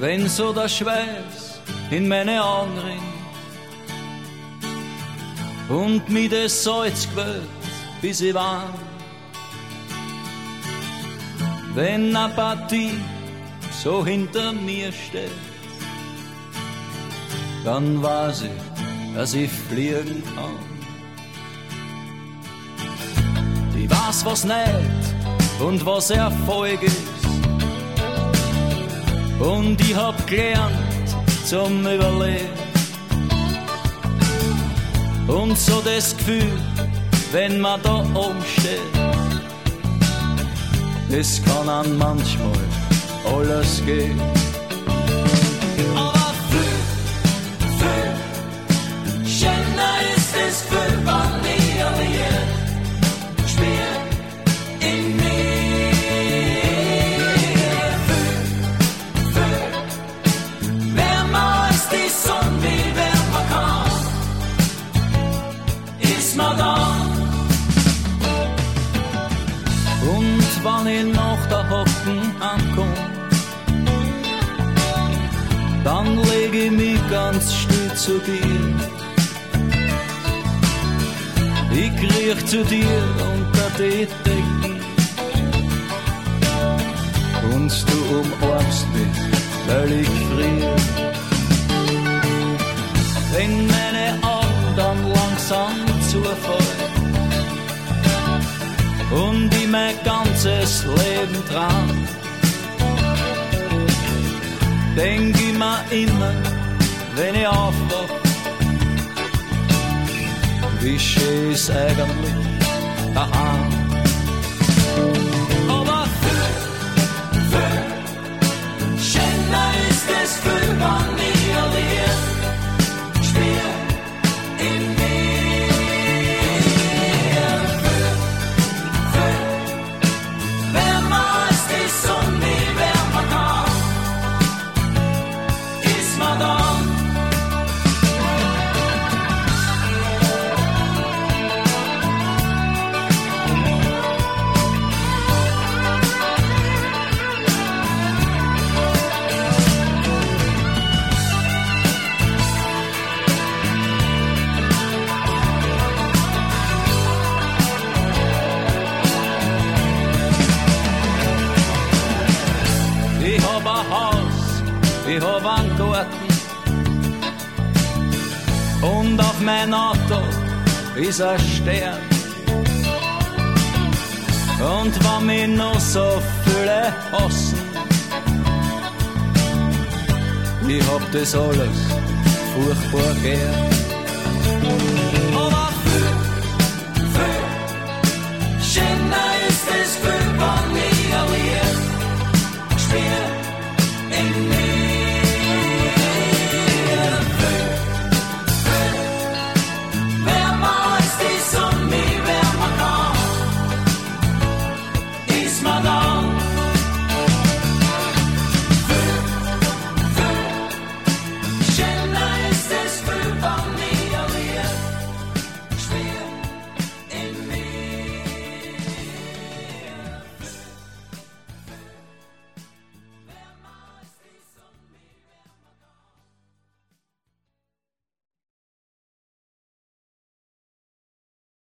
wenn so der Schweiß in meine Augen rinnt und mir das Salz quält, bis ich warm. Wenn eine Partie so hinter mir steht, dann weiß ich, dass ich fliegen kann. Ich weiß, was nicht und was Erfolg ist. Und ich hab gelernt zum Überleben. Und so das Gefühl, wenn man da oben steht, es kann an manchmal alles gehen. Aber viel schöner ist es für wann mir lebt, spielt in mir. Viel wärmer als die Sonne, wie wärmer kann, ist man da. Und wann ich nach der Hocken ankomm, dann leg ich mich ganz still zu dir. Ich kriech zu dir unter die Decken und du umarmst mich, weil ich frier. Wenn meine Augen dann langsam zufallen und ich mein ganzes Leben dran, denk ich mir immer, wenn ich aufwach, wie schön ist eigentlich daheim. Aber viel schöner ist es für wann ich allein spiel in mir. Viel wärmer als die Sonne, wie wärmer kann, ist man da. Ich hab ein Haus, ich hab einen Garten und auf mein Auto ist ein Stern. Und wenn mich noch so viele hassen, ich hab das alles furchtbar gern.